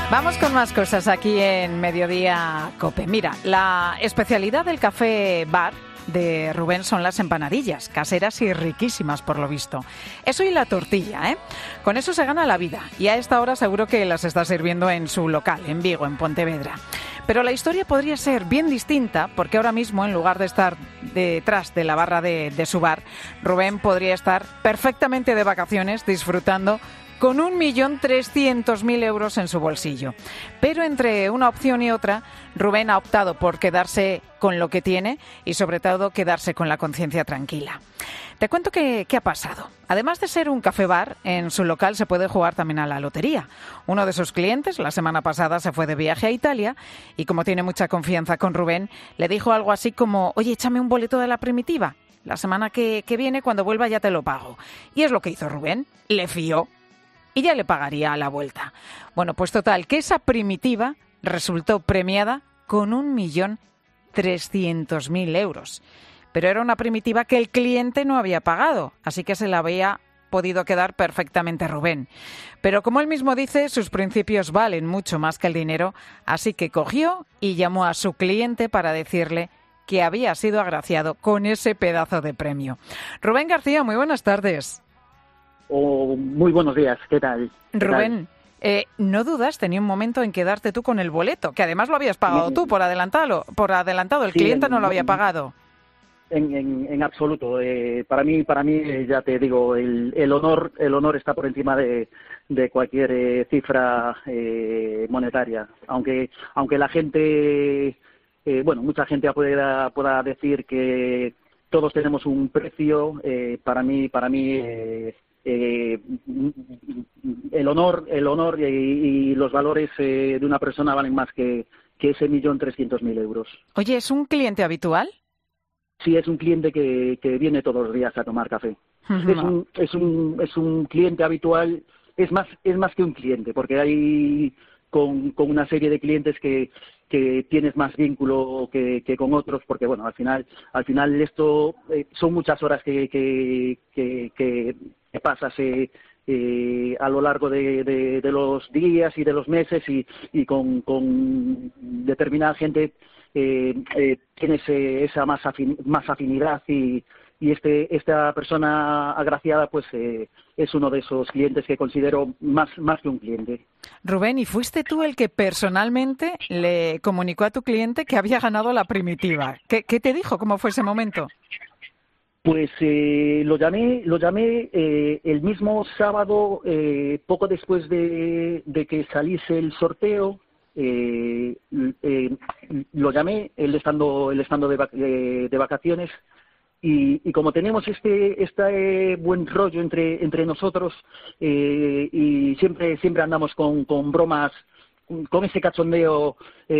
Vamos con más cosas aquí en Mediodía COPE. Mira, la especialidad del café bar de Rubén son las empanadillas, caseras y riquísimas por lo visto. Eso y la tortilla, ¿eh? Con eso se gana la vida y a esta hora seguro que las está sirviendo en su local, en Vigo, en Pontevedra. Pero la historia podría ser bien distinta porque ahora mismo, en lugar de estar detrás de la barra de su bar, Rubén podría estar perfectamente de vacaciones disfrutando con 1.300.000 euros en su bolsillo. Pero entre una opción y otra, Rubén ha optado por quedarse con lo que tiene y sobre todo quedarse con la conciencia tranquila. Te cuento qué ha pasado. Además de ser un café bar, en su local se puede jugar también a la lotería. Uno de sus clientes la semana pasada se fue de viaje a Italia y como tiene mucha confianza con Rubén, le dijo algo así como: oye, échame un boleto de la primitiva. La semana que viene, cuando vuelva, ya te lo pago. Y es lo que hizo Rubén. Le fió. Y ya le pagaría a la vuelta. Bueno, pues total, que esa primitiva resultó premiada con 1.300.000 euros. Pero era una primitiva que el cliente no había pagado, así que se la había podido quedar perfectamente Rubén. Pero como él mismo dice, sus principios valen mucho más que el dinero, así que cogió y llamó a su cliente para decirle que había sido agraciado con ese pedazo de premio. Rubén García, muy buenas tardes. Muy buenos días, ¿qué tal? Rubén, no dudaste ni un momento en quedarte tú con el boleto, que además lo habías pagado tú por adelantado, el cliente no lo había pagado. En absoluto. Para mí, ya te digo, el honor está por encima de cualquier cifra monetaria. Aunque la gente, mucha gente pueda decir que todos tenemos un precio, para mí el honor y los valores de una persona valen más que ese 1.300.000 euros. Oye, ¿es un cliente habitual? Sí, es un cliente que viene todos los días a tomar café. No. Es un cliente habitual, es más que un cliente, porque hay con una serie de clientes que tienes más vínculo que con otros, porque bueno, al final esto son muchas horas que pasas a lo largo de los días y de los meses y con determinada gente tienes esa más afinidad y esta persona agraciada pues es uno de esos clientes que considero más que un cliente. Rubén, ¿y fuiste tú el que personalmente le comunicó a tu cliente que había ganado la primitiva? ¿Qué te dijo? ¿Cómo fue ese momento? Pues lo llamé el mismo sábado, poco después de que saliese el sorteo. Lo llamé, él estando de vacaciones, y como tenemos este buen rollo entre nosotros, y siempre andamos con bromas, con ese cachondeo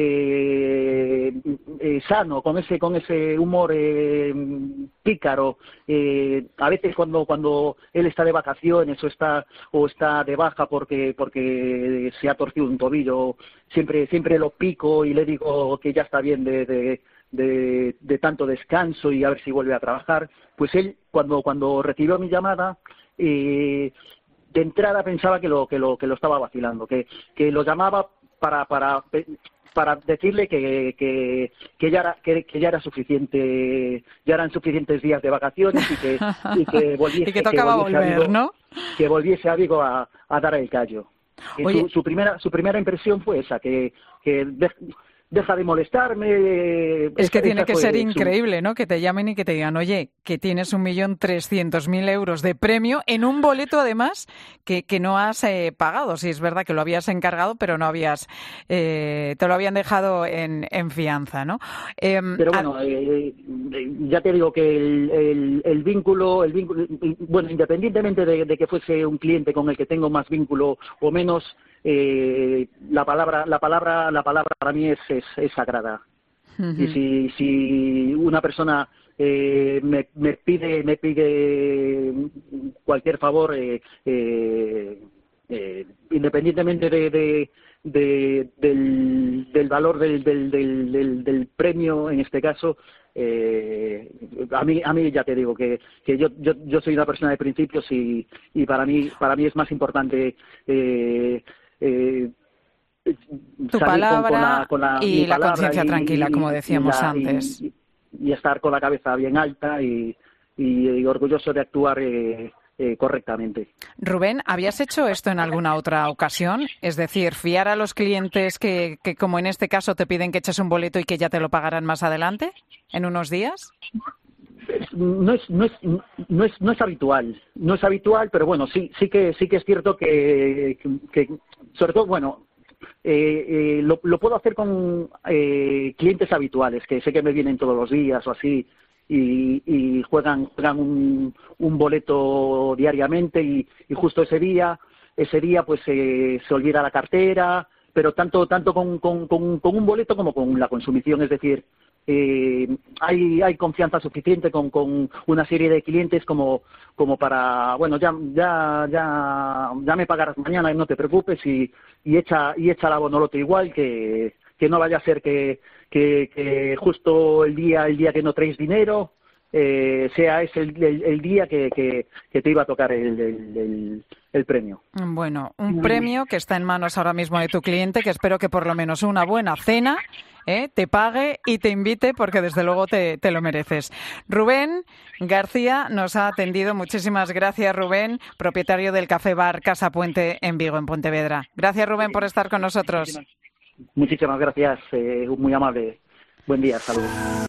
sano, con ese humor pícaro. A veces cuando él está de vacaciones o está de baja porque se ha torcido un tobillo, siempre lo pico y le digo que ya está bien de tanto descanso y a ver si vuelve a trabajar. Pues él, cuando recibió mi llamada, de entrada pensaba que lo estaba vacilando, que lo llamaba para decirle que ya era suficiente, ya eran suficientes días de vacaciones y que volviese, y que tocaba volver, Vigo, ¿no? Que volviese a Vigo a dar el callo. Su primera impresión fue esa, que deja de molestarme. Es que tiene que ser increíble, ¿no? Que te llamen y que te digan, oye, que tienes 1.300.000 euros de premio en un boleto, además, que no has pagado. Sí, es verdad que lo habías encargado, pero no habías, te lo habían dejado en fianza, ¿no? Pero bueno, ya te digo que el vínculo, bueno, independientemente de que fuese un cliente con el que tengo más vínculo o menos, la palabra para mí es sagrada. Uh-huh. Y si una persona me pide cualquier favor, independientemente del valor del premio, en este caso, a mí ya te digo que yo soy una persona de principios y para mí es más importante tu palabra y la conciencia tranquila, como decíamos antes. Y estar con la cabeza bien alta y orgulloso de actuar correctamente. Rubén, ¿habías hecho esto en alguna otra ocasión? Es decir, fiar a los clientes que como en este caso te piden que eches un boleto y que ya te lo pagarán más adelante, en unos días. No es habitual, pero bueno, sí que es cierto que sobre todo, bueno, lo puedo hacer con clientes habituales que sé que me vienen todos los días o así y juegan un boleto diariamente y justo ese día pues se olvida la cartera, pero tanto con un boleto como con la consumición, es decir, hay confianza suficiente con una serie de clientes como para, bueno, ya me pagarás mañana, no te preocupes, y echa la bonoloto igual, que no vaya a ser que justo el día que no traéis dinero sea ese el día que te iba a tocar el premio. Bueno, un premio que está en manos ahora mismo de tu cliente, que espero que por lo menos una buena cena te pague y te invite, porque desde luego te lo mereces. Rubén García nos ha atendido. Muchísimas gracias, Rubén, propietario del Café Bar Casa Puente en Vigo, en Pontevedra. Gracias, Rubén, por estar con nosotros. Muchísimas gracias, muy amable. Buen día, saludos.